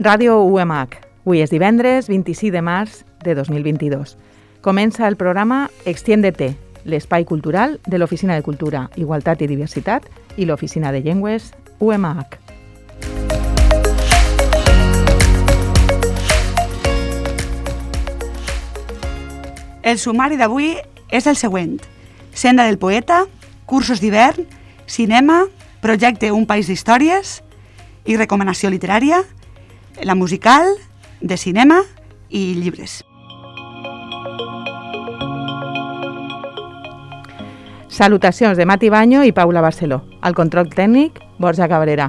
Ràdio UMH. Avui és divendres 26 de març de 2022. Comença el programa Extiéndete, l'espai cultural de l'Oficina de Cultura, Igualtat i Diversitat i l'Oficina de Llengües UMH. El sumari d'avui és el següent: Senda del poeta, cursos d'hivern, cinema, projecte Un país d'històries i recomanació literària, la musical, de cinema i llibres. Salutacions de Mati Baño i Paula Barceló. Al control tècnic, Borja Cabrera.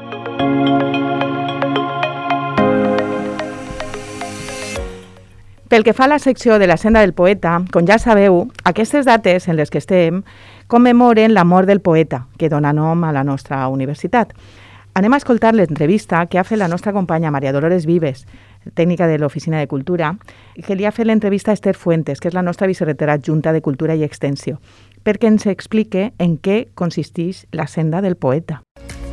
Pel que fa a la secció de la Senda del poeta, com ja sabeu, aquestes dates en les que estem commemoren la mort del poeta, que dona nom a la nostra universitat. Anem a escoltar l'entrevista que ha fet la nostra companya Maria Dolores Vives, tècnica de l'Oficina de Cultura, que li ha fet l'entrevista a Esther Fuentes, que és la nostra vicerectora adjunta de Cultura i Extensió, perquè ens explique en què consisteix la Senda del poeta.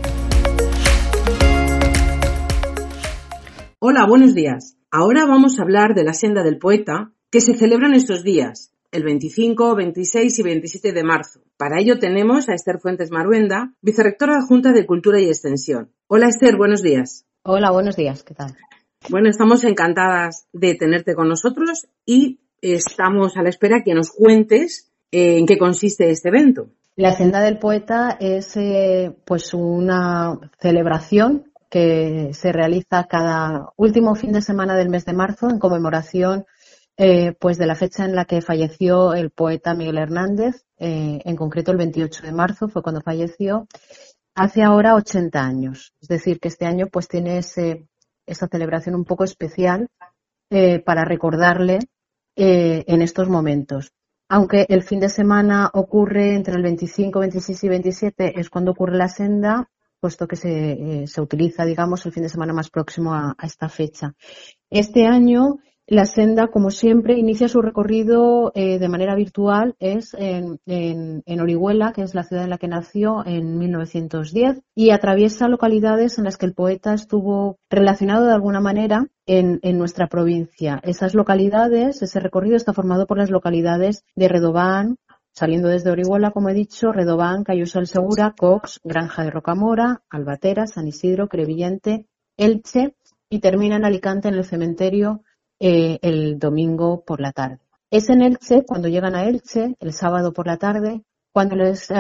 Hola, buenos días. Ahora vamos a hablar de la Senda del Poeta, que se celebran estos días, el 25, 26 y 27 de marzo. Para ello tenemos a Esther Fuentes Maruenda, vicerrectora adjunta de Cultura y Extensión. Hola Esther, buenos días. Hola, buenos días, ¿qué tal? Bueno, estamos encantadas de tenerte con nosotros y estamos a la espera que nos cuentes en qué consiste este evento. La Senda del Poeta es pues una celebración que se realiza cada último fin de semana del mes de marzo en conmemoración pues de la fecha en la que falleció el poeta Miguel Hernández, en concreto el 28 de marzo fue cuando falleció, hace ahora 80 años. Es decir, que este año pues tiene esa celebración un poco especial para recordarle en estos momentos. Aunque el fin de semana ocurre entre el 25, 26 y 27 es cuando ocurre la senda, puesto que se utiliza, digamos, el fin de semana más próximo a esta fecha. Este año la senda, como siempre, inicia su recorrido de manera virtual, es en Orihuela, que es la ciudad en la que nació en 1910, y atraviesa localidades en las que el poeta estuvo relacionado de alguna manera en nuestra provincia. Esas localidades, ese recorrido está formado por las localidades de Redován, saliendo desde Orihuela, como he dicho, Redován, Callosa del Segura, Cox, Granja de Rocamora, Albatera, San Isidro, Crevillente, Elche y termina en Alicante en el cementerio el domingo por la tarde. Es en Elche, cuando llegan a Elche, el sábado por la tarde, cuando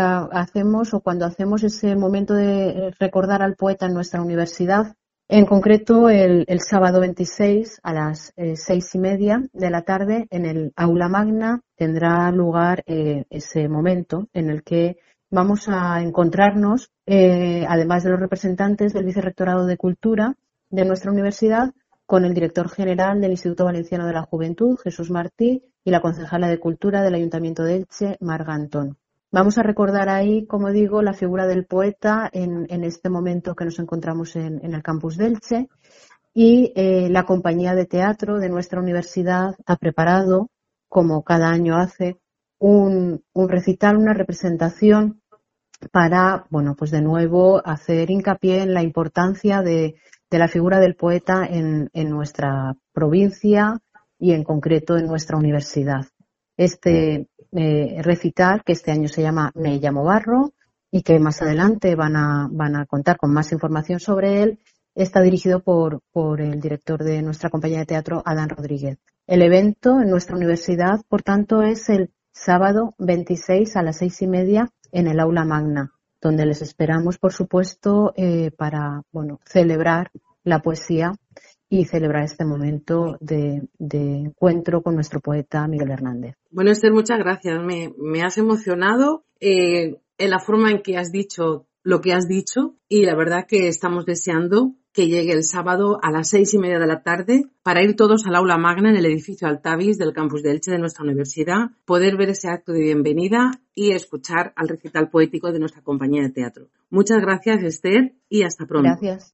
hacemos ese momento de recordar al poeta en nuestra universidad. En concreto, el sábado 26 a las 6:30 de la tarde en el Aula Magna tendrá lugar ese momento en el que vamos a encontrarnos, además de los representantes del Vicerrectorado de Cultura de nuestra universidad, con el director general del Instituto Valenciano de la Juventud, Jesús Martí, y la concejala de Cultura del Ayuntamiento de Elche, Marga Antón. Vamos a recordar ahí, como digo, la figura del poeta en este momento que nos encontramos en el campus de Elche, y la compañía de teatro de nuestra universidad ha preparado, como cada año hace, un recital, una representación para, bueno, pues de nuevo hacer hincapié en la importancia de la figura del poeta en nuestra provincia y en concreto en nuestra universidad. Este recital, que este año se llama Me llamo Barro y que más adelante van a contar con más información sobre él, está dirigido por el director de nuestra compañía de teatro, Adán Rodríguez. El evento en nuestra universidad, por tanto, es el sábado 26 a las 6:30 en el Aula Magna, donde les esperamos, por supuesto, para celebrar la poesía y celebrar este momento de encuentro con nuestro poeta Miguel Hernández. Bueno, Esther, muchas gracias. Me has emocionado en la forma en que has dicho lo que has dicho, y la verdad que estamos deseando que llegue el sábado a las 6:30 de la tarde para ir todos al Aula Magna en el edificio Altavis del campus de Elche de nuestra universidad, poder ver ese acto de bienvenida y escuchar al recital poético de nuestra compañía de teatro. Muchas gracias, Esther, y hasta pronto. Gracias.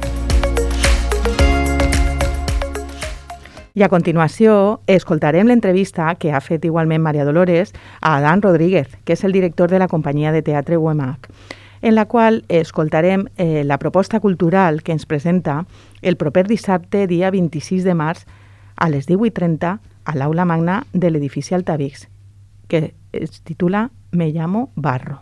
I a continuació escoltarem l'entrevista que ha fet igualment Maria Dolores a Adán Rodríguez, que és el director de la companyia de teatre UMH. en la qual escoltarem la proposta cultural que ens presenta el proper dissabte, dia 26 de març, a les 18:30, a l'Aula Magna de l'edifici Altavix, que es titula Me llamo Barro.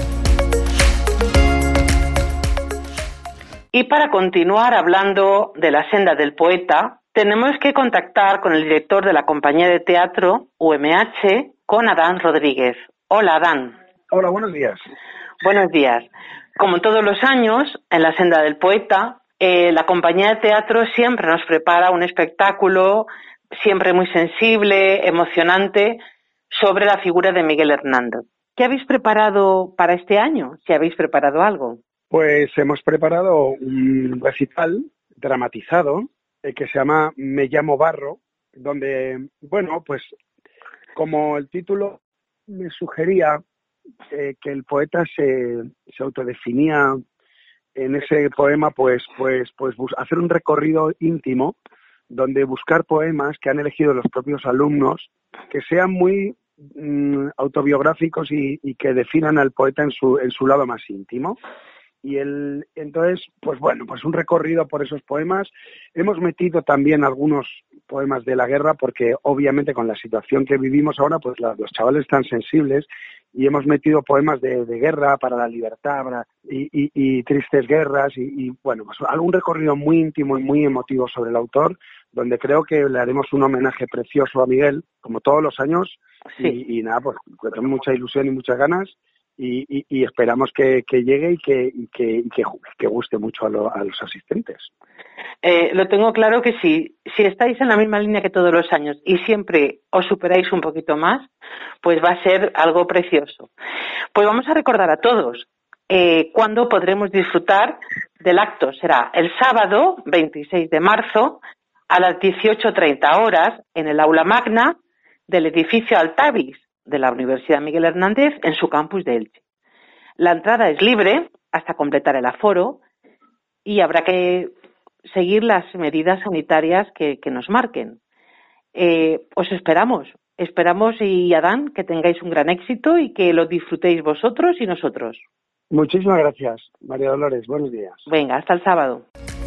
Y para continuar hablando de la senda del poeta, tenemos que contactar con el director de la compañía de teatro UMH, con Adán Rodríguez. Hola, Adán. Hola, buenos días. Buenos días. Como todos los años, en la senda del poeta, la compañía de teatro siempre nos prepara un espectáculo siempre muy sensible, emocionante, sobre la figura de Miguel Hernández. ¿Qué habéis preparado para este año? Si habéis preparado algo. Pues hemos preparado un recital dramatizado que se llama Me llamo Barro, donde, bueno, pues como el título me sugería que el poeta se autodefinía en ese poema, pues hacer un recorrido íntimo donde buscar poemas que han elegido los propios alumnos que sean muy autobiográficos y que definan al poeta en su lado más íntimo. Y entonces, pues bueno, pues un recorrido por esos poemas. Hemos metido también algunos poemas de la guerra porque obviamente con la situación que vivimos ahora, pues los chavales están sensibles y hemos metido poemas de guerra para la libertad y tristes guerras y bueno, pues algún recorrido muy íntimo y muy emotivo sobre el autor, donde creo que le haremos un homenaje precioso a Miguel, como todos los años. Sí. Y nada, pues tengo mucha ilusión y muchas ganas. Y esperamos que llegue y que guste mucho a los asistentes. Lo tengo claro que si estáis en la misma línea que todos los años y siempre os superáis un poquito más, pues va a ser algo precioso. Pues vamos a recordar a todos cuándo podremos disfrutar del acto. Será el sábado 26 de marzo a las 18:30 horas en el Aula Magna del edificio Altavix de la Universidad Miguel Hernández en su campus de Elche. La entrada es libre hasta completar el aforo y habrá que seguir las medidas sanitarias que nos marquen. Os esperamos y Adán, que tengáis un gran éxito y que lo disfrutéis vosotros y nosotros. Muchísimas gracias, María Dolores. Buenos días. Venga, hasta el sábado.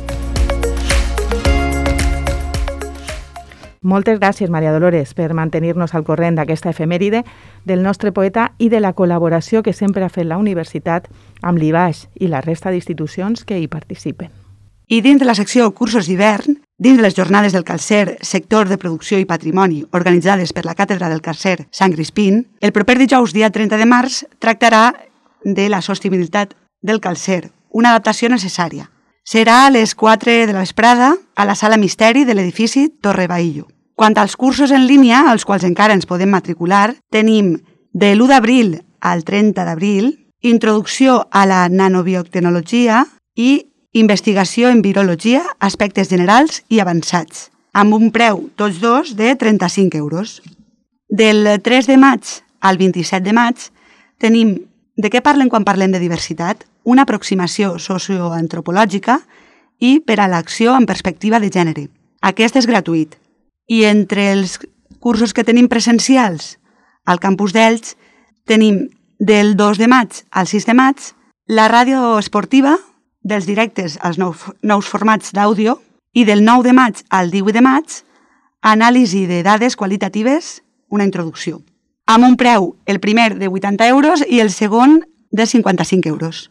Moltes gràcies, Maria Dolores, per mantenir-nos al corrent d'aquesta efemèride del nostre poeta i de la col·laboració que sempre ha fet la universitat amb l'IBAix i la resta d'institucions que hi participen. I dins de la secció Cursos d'hivern, dins de les jornades del calcer, sector de producció i patrimoni, organitzades per la Càtedra del Calcer Sant Crispín, el proper dijous, dia 30 de març, tractarà de la sostenibilitat del calcer, una adaptació necessària. Serà a les 4 de la vesprada a la Sala Misteri de l'edifici Torre Baillo. Quant als cursos en línia, als quals encara ens podem matricular, tenim de l'1 d'abril al 30 d'abril Introducció a la nanobiotecnologia i Investigació en virologia, aspectes generals i avançats, amb un preu, tots dos, de 35 euros. Del 3 de maig al 27 de maig tenim De què parlem quan parlem de diversitat? Una aproximació socioantropològica i per a l'acció en perspectiva de gènere. Aquest és gratuït. I entre els cursos que tenim presencials al campus d'Elx tenim del 2 de maig al 6 de maig la ràdio esportiva dels directes als nous formats d'àudio i del 9 de maig al 18 de maig anàlisi de dades qualitatives, una introducció. Amb un preu, el primer de 80 euros i el segon de 55 euros.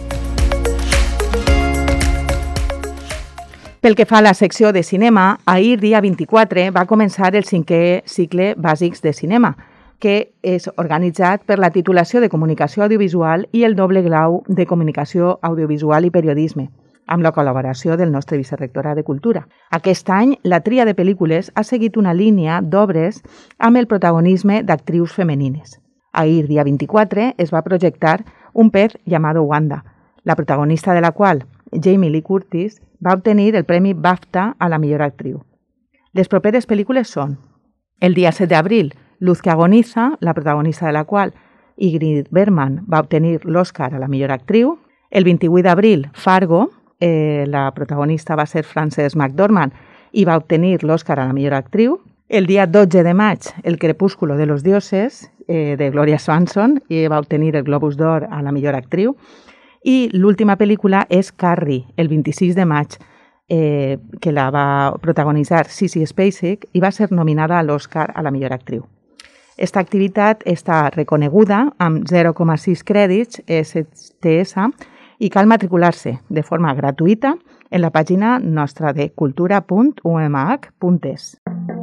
Pel que fa a la secció de cinema, ahir, dia 24, va començar el 5è cicle Bàsics de Cinema, que és organitzat per la titulació de Comunicació Audiovisual i el doble grau de Comunicació Audiovisual i Periodisme, amb la col·laboració del nostre vicerrectorat de Cultura. Aquest any, la tria de pel·lícules ha seguit una línia d'obres amb el protagonisme d'actrius femenines. Ahir, dia 24, es va projectar Un pez llamado Wanda, la protagonista de la qual, Jamie Lee Curtis, va obtenir el Premi BAFTA a la millor actriu. Les properes pel·lícules són el dia 7 d'abril, Luz que agoniza, la protagonista de la qual, Ingrid Bergman, va obtenir l'Oscar a la millor actriu. El 28 d'abril, Fargo, la protagonista va ser Frances McDormand i va obtenir l'Oscar a la millor actriu. El dia 12 de maig, El crepúsculo de los dioses, de Gloria Swanson, i va obtenir el Globus d'Or a la millor actriu. I l'última pel·lícula és Carrie, el 26 de maig, que la va protagonitzar Sissy Spacek i va ser nominada a l'Oscar a la millor actriu. Esta activitat està reconeguda amb 0,6 crèdits STS i cal matricular-se de forma gratuïta en la pàgina nostra de cultura.umh.es.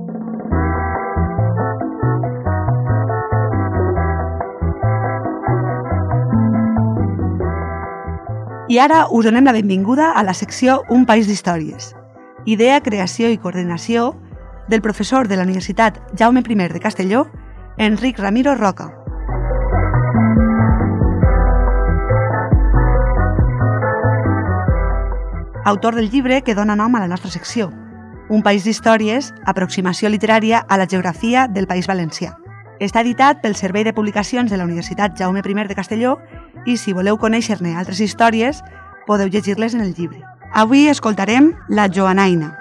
I ara us donem la benvinguda a la secció Un país d'històries. Idea, creació i coordinació del professor de la Universitat Jaume I de Castelló, Enric Ramiro Roca. Autor del llibre que dona nom a la nostra secció, Un país d'històries, aproximació literària a la geografia del País Valencià. Està editat pel Servei de Publicacions de la Universitat Jaume I de Castelló i si voleu conèixer-ne altres històries, podeu llegir-les en el llibre. Avui escoltarem La Joanaina.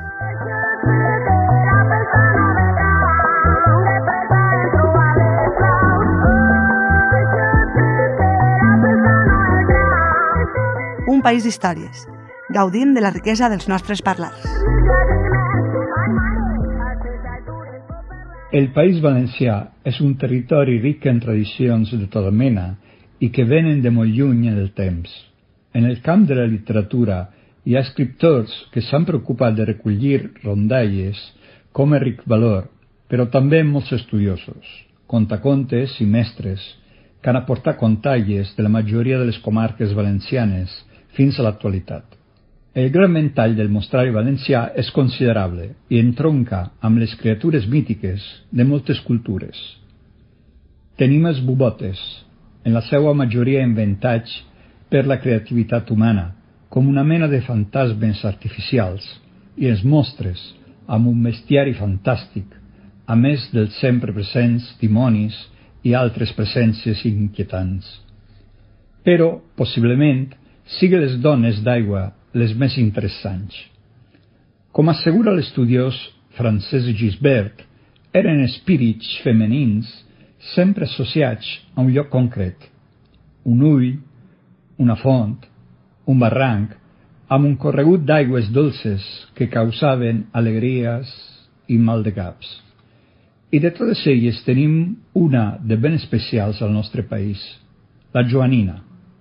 Un país d'històries. Gaudim de la riquesa dels nostres parlars. El País Valencià és un territori ric en tradicions de tota mena i que venen de molt lluny en el temps. En el camp de la literatura hi ha escriptors que s'han preocupat de recollir rondalles com Enric Valor, però també molts estudiosos, contacontes i mestres, que han aportat contalles de la majoria de les comarques valencianes fins a l'actualitat. El gran ventall del mostrari valencià és considerable i entronca amb les criatures mítiques de moltes cultures. Tenim els bubotes, en la seva majoria inventats per la creativitat humana, com una mena de fantasmes artificials, i els monstres, amb un bestiari fantàstic, a més dels sempre presents dimonis i altres presències inquietants. Però, possiblement, siguen les dones d'aigua les més interessants. Com assegura l'estudiós Francesc Gisbert, eren espírits femenins sempre associats a un lloc concret, un ull, una font, un barranc, amb un corregut d'aigües dolces que causaven alegries i maldecaps. I de totes elles tenim una de ben especials al nostre país, la Joanina.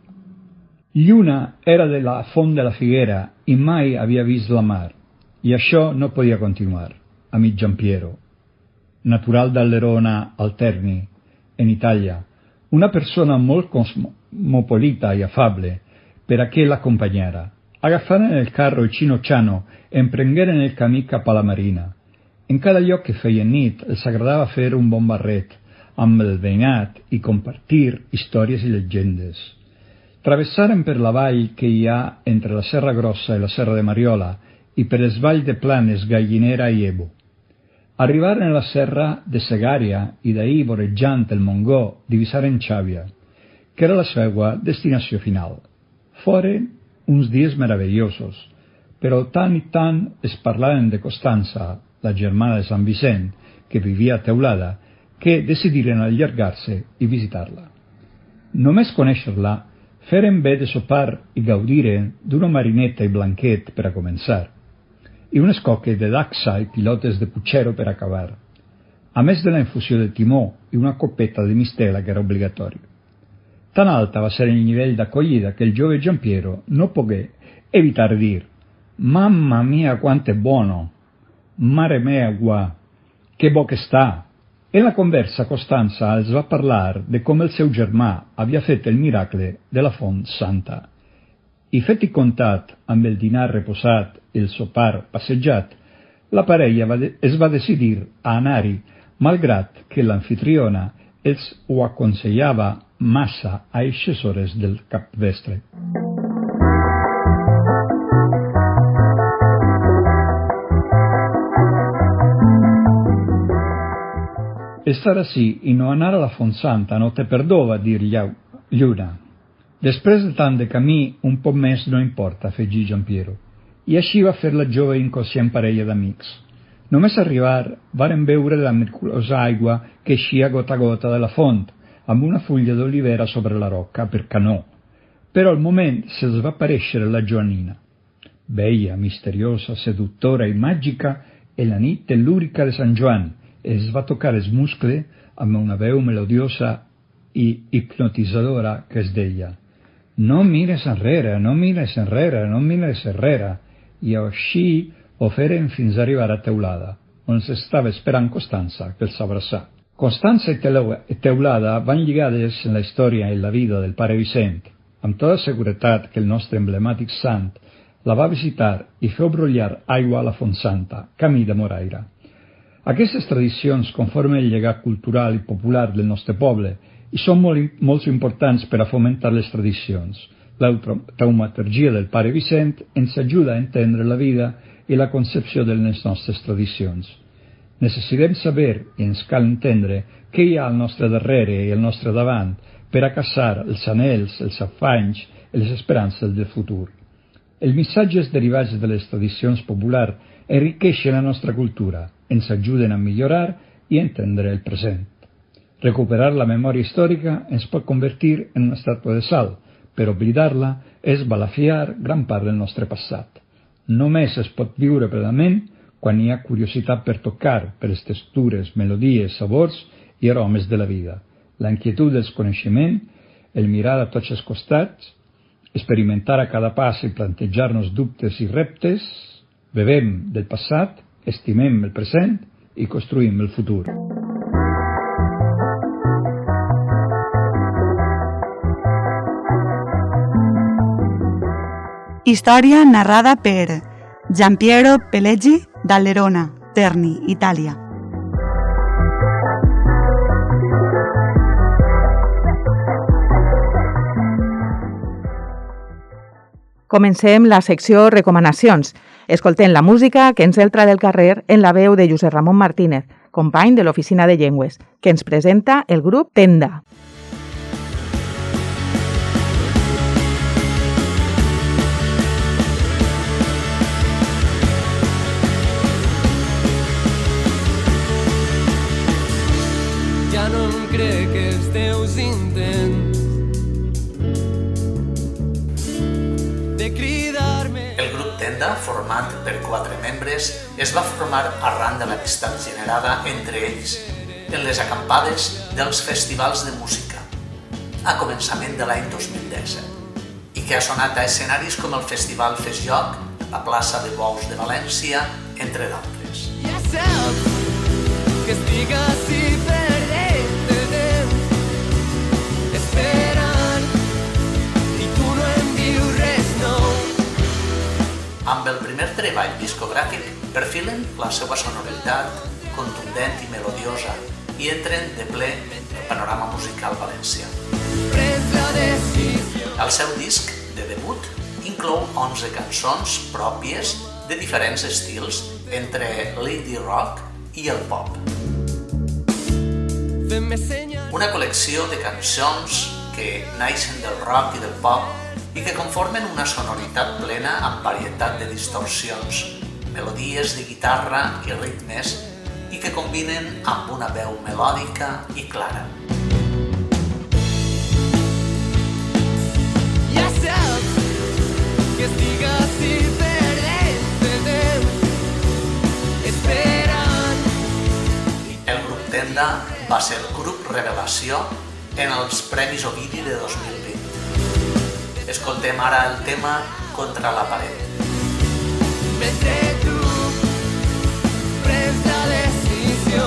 Lluna era de la Font de la Figuera i mai havia vist la mar, i això no podia continuar, amic Giampiero. Natural d'Allerona al Terni, en Itàlia, una persona molt cosmopolita i afable per a què l'acompanyara. Agafaren el carro i Chino-Chano emprengueren el camí cap a la marina. En cada lloc que feien nit els agradava fer un bon barret amb el veïnat i compartir històries i llegendes. Travessaren per la vall que hi ha entre la Serra Grossa i la Serra de Mariola i per els valls de Planes, Gallinera i Ebo. Arribaren a la serra de Segària i d'ahir, vorejant el Montgó, divisaren Xàbia, que era la seva destinació final. Foren uns dies meravellosos, però tant i tant es parlaren de Costanza, la germana de Sant Vicent, que vivia a Teulada, que decidiren allargar-se i visitar-la. Només conèixer-la, feren bé de sopar i gaudiren d'una marineta i blanquet per a començar, i unes coques de dacsa i pilotes de puchero per acabar, a més de la infusió de timó i una copeta de mistela que era obligatori. Tan alta va ser el nivell d'acollida que el jove Giampiero no pogué evitar dir «Mamma mia, quanto è buono! Mare mea, que bo que està!» En la conversa, Costanza els va parlar de com el seu germà havia fet el miracle de la Font Santa. I fet i comptat amb el dinar reposat i el sopar passejat, la parella es va decidir a anar-hi, malgrat que l'anfitriona els ho aconsellava massa a eixes hores del capvestre. Estar ací i no anar a la Font Santa no te perdó, va dir Lluna. Després de tant de camí, un poc més no importa, afegí Giampiero. I així va fer la jove i inconscient parella d'amics. Només arribar, varen veure la miraculosa aigua que eixia gota a gota de la font, amb una fulla d'olivera sobre la roca per canó. però al moment se'ls va aparèixer la Joanina. Bella, misteriosa, seduttora i màgica en la nit tellúrica de Sant Joan, es va tocar els muscles amb una veu melodiosa i hipnotitzadora que es deia: «No mires enrere, no mires enrere, no mires enrere», i així ho feren fins a arribar a Teulada, on s'estava esperant Constança, que els abraçà. Constança i Teulada van lligades en la història i la vida del pare Vicent, amb tota seguretat que el nostre emblemàtic sant la va visitar i feu brollar aigua a la Font Santa, camí de Moraira. Aquestes tradicions conformen el llegat cultural i popular del nostre poble i són molt importants per a fomentar les tradicions. La taumaturgia del pare Vicent ens ajuda a entendre la vida i la concepció de les nostres tradicions. Necessitem saber i ens cal entendre què hi ha al nostre darrere i al nostre davant per a caçar els anhels, els afanys i les esperances del futur. Els missatges derivats de les tradicions populars enriqueixen la nostra cultura, ens ajuden a millorar i a entendre el present. Recuperar la memòria històrica ens pot convertir en una estàtua de sal, però oblidar-la és balafiar gran part del nostre passat. Només es pot viure plenament quan hi ha curiositat per tocar, per les textures, melodies, sabors i aromes de la vida, la inquietud dels coneixements, el mirar a tots els costats, experimentar a cada pas i plantejar-nos dubtes i reptes, bevem del passat, estimem el present i construïm el futur. Història narrada per Giampiero Pelleggi d'Allerona, Terni, Itàlia. Comencem la secció Recomanacions. Escoltem la música que ens entra del carrer en la veu de Josep Ramon Martínez, company de l'Oficina de Llengües, que ens presenta el grup Tenda. Ja no em crec els teus intents de cridar-me. El grup Tenda, format per 4 membres, es va formar arran de l'amistat generada entre ells en les acampades dels festivals de música a començament de l'any 2017 i que ha sonat a escenaris com el Festival Fes Lloc, la plaça de Bous de València, entre d'altres. Ja saps que estic així perdent el temps esperant i tu no em dius res nou. Amb el primer treball discogràfic perfilen la seva sonoritat contundent i melodiosa i entren de ple el panorama musical valencià. El seu disc de debut inclou 11 cançons pròpies de diferents estils entre l'indie rock i el pop. Una col·lecció de cançons que naixen del rock i del pop i que conformen una sonoritat plena amb varietat de distorsions, melodies de guitarra i ritmes i que combinen amb una veu melòdica i clara. Ja saps que estic així perdent el temps esperant. El grup Tenda va ser el grup revelació en els Premis Ovidi de 2020. Escoltem ara el tema Contra la paret. Mentre tu prens la decisió.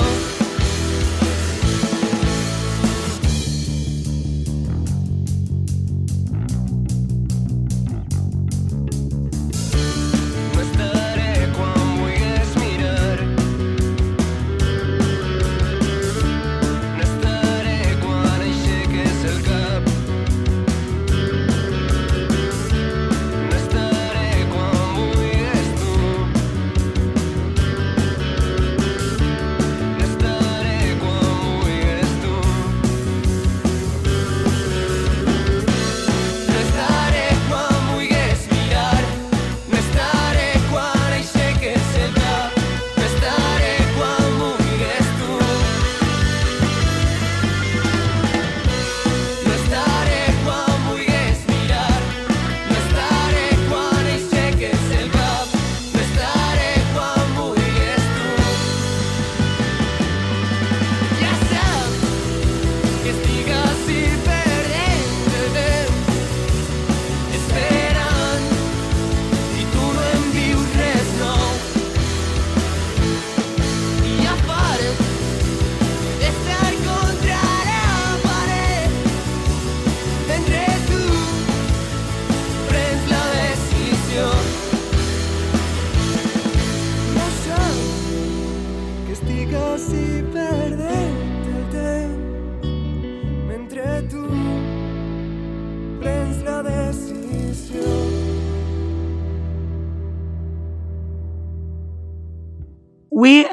No estaré quan vulguis mirar. No estaré quan aixeques el cap. No estaré quan vulguis tu.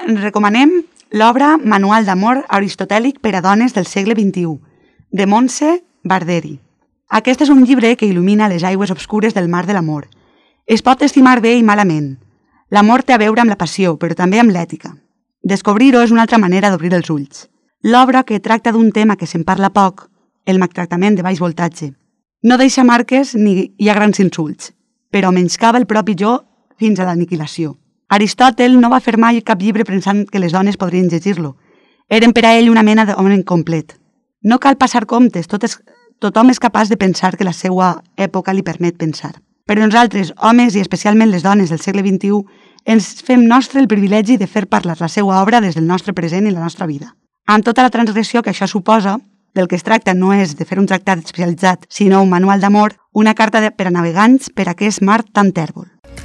recomanem l'obra Manual d'amor aristotèlic per a dones del segle XXI, de Montse Barderi. Aquest és un llibre que il·lumina les aigües obscures del mar de l'amor. Es pot estimar bé i malament. L'amor té a veure amb la passió, però també amb l'ètica. Descobrir-ho és una altra manera d'obrir els ulls. L'obra, que tracta d'un tema que se'n parla poc, el maltractament de baix voltatge, no deixa marques ni hi ha grans insults, però menyscava el propi jo fins a l'aniquilació. Aristòtel no va fer mai cap llibre pensant que les dones podrien llegir-lo. Eren per a ell una mena d'home incomplet. No cal passar comptes, tothom és capaç de pensar que la seva època li permet pensar. Però nosaltres, homes i especialment les dones del segle XXI, ens fem nostre el privilegi de fer parlar la seva obra des del nostre present i la nostra vida. Amb tota la transgressió que això suposa, del que es tracta no és de fer un tractat especialitzat, sinó un manual d'amor, una carta per a navegants per a aquest mar tan tèrbol.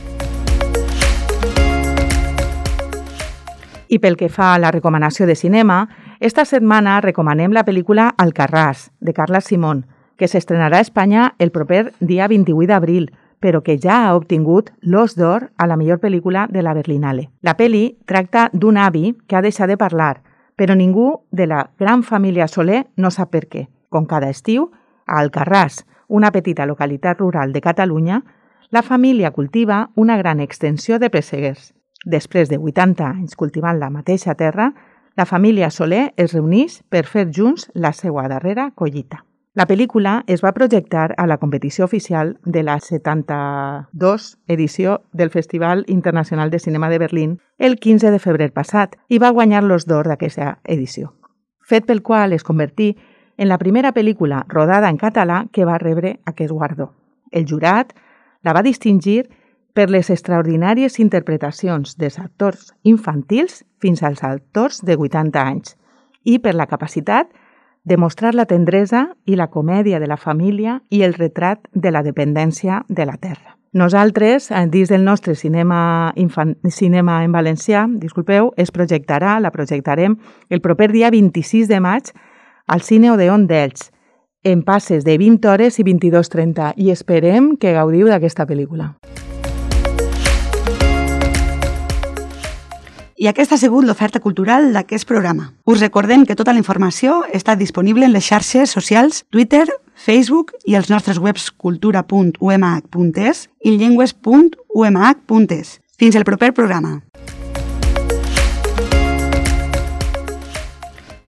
I pel que fa a la recomanació de cinema, esta setmana recomanem la pel·lícula Alcarràs, de Carla Simón, que s'estrenarà a Espanya el proper dia 28 d'abril, però que ja ha obtingut l'Os d'Or a la millor pel·lícula de la Berlinale. La pel·li tracta d'un avi que ha deixat de parlar, però ningú de la gran família Soler no sap per què. Com cada estiu, a Alcarràs, una petita localitat rural de Catalunya, la família cultiva una gran extensió de pesseguers. Després de 80 anys cultivant la mateixa terra, la família Soler es reuneix per fer junts la seva darrera collita. La pel·lícula es va projectar a la competició oficial de la 72 edició del Festival Internacional de Cinema de Berlín el 15 de febrer passat i va guanyar l'Os d'Or d'aquesta edició, fet pel qual es convertí en la primera pel·lícula rodada en català que va rebre aquest guardó. El jurat la va distingir per les extraordinàries interpretacions dels actors infantils fins als actors de 80 anys i per la capacitat de mostrar la tendresa i la comèdia de la família i el retrat de la dependència de la terra. Nosaltres, dins del nostre cinema en valencià, es projectarem el proper dia 26 de maig al Cine Odeon d'Elx, en passes de 20 hores i 22:30, i esperem que gaudiu d'aquesta pel·lícula. I aquesta ha sigut l'oferta cultural d'aquest programa. Us recordem que tota la informació està disponible en les xarxes socials Twitter, Facebook i els nostres webs cultura.umh.es i llengües.umh.es. Fins el proper programa.